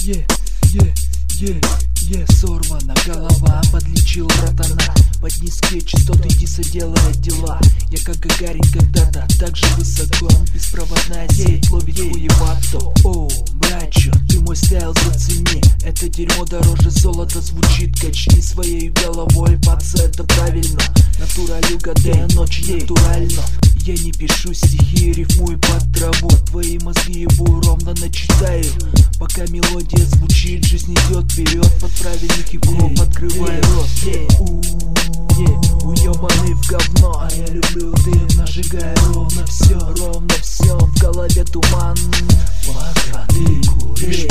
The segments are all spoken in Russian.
Сорвана голова, подлечил братана. Под низкие частоты Диса делает дела. Я как Гагарин когда-то, так же высоко. Беспроводная сеть ловит хуевато. О, братчо, ты мой стайл зацени. Это дерьмо дороже золота звучит. Качни своей головой, паца, это правильно. Натуралю гадая ночь натурально. Я не пишу стихи, рифмую под траву. Твои мозги его ровно начитаю. Пока мелодия звучит, жизнь идет вперед. Под правильный хип-хоп открывай рот. Уебаный в говно, а я люблю дым. Нажигаю ровно все в голове туман. Пока ты куришь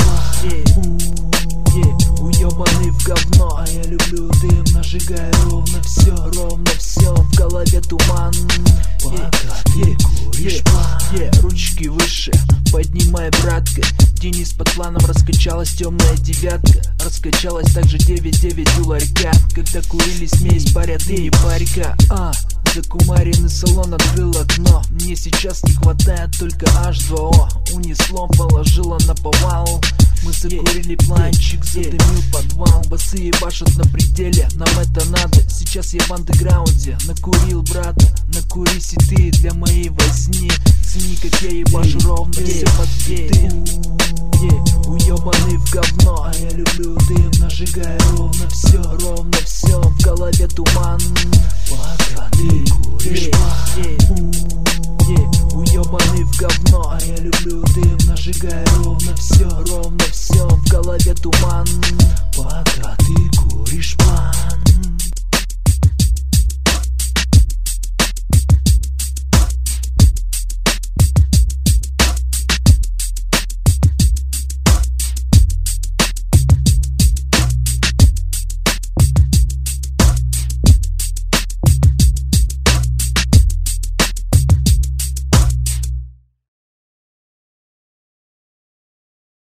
уебаный в говно, а я люблю дым. Нажигаю ровно все в голове туман. Пока ты куришь ручки выше, поднимай, братка. Денис под планом раскачалась темная девятка. Раскачалась также 9-9 у ларька. Когда курили смесь, парят и не парика. Закумаренный салон открыл окно. Мне сейчас не хватает только H2O. Унесло, положила на повал. Мы закурили планчик, задымил подвал. Басы ебашут на пределе, нам это надо. Сейчас я в андеграунде, накурил брата. Накурись и ты для моей возни. Цени, как я ебашу ровно все под биты. Уебаный в говно, а я люблю дым. Нажигаю ровно все в голове туман. Пока ты куришь уебаный в говно, а я люблю дым. Нажигаю ровно все в голове туман. Пока ты